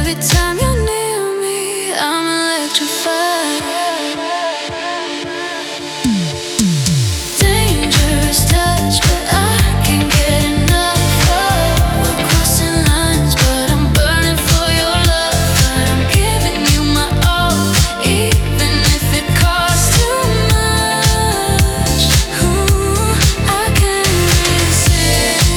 Every time you're near me, I'm electrified. Dangerous touch, but I can't get enough of. We're crossing lines, but I'm burning for your love. But I'm giving you my all, even if it costs too much. Ooh, I can't resist.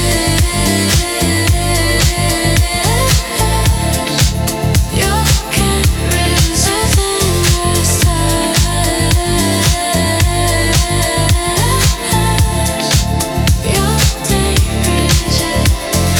You can't resist dangerous touch. You're dangerous.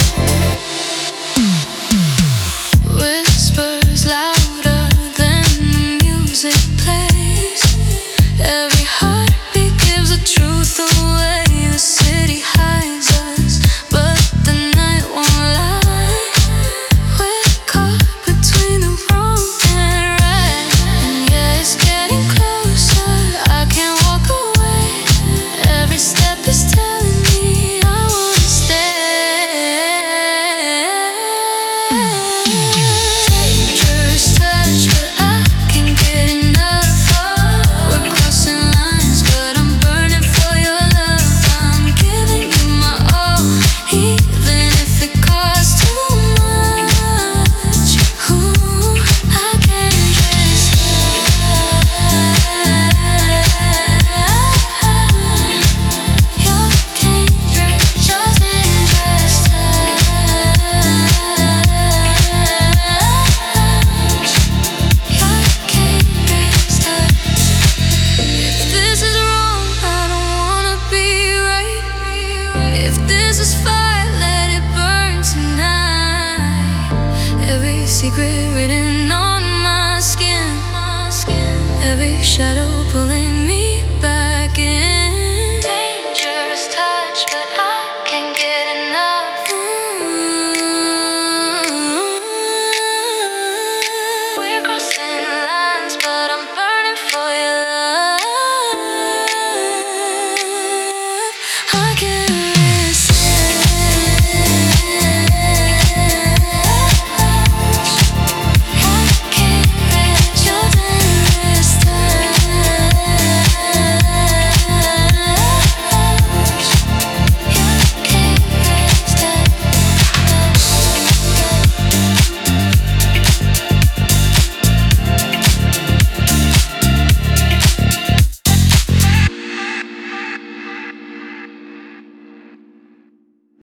Whispers louder than the music plays. Every heartbeat gives the truth away. The city hides us, but the night won't lie. We're caught between the wrong and right. And yeah, it's getting closer, I can't walk away. Every step is telling me I wanna stay. Dangerous touch, but I can't get enough of. We're crossing lines, but I'm burning for your love. I'm giving you my all, even if it costs too much. Ooh, I can't resist. You're dangerous, just dangerous touch. You're dangerous touch. If this is wrong, I don't wanna be right. If this is fire, let it burn tonight. Every secret written on my skin. Every shadow pulling me back in.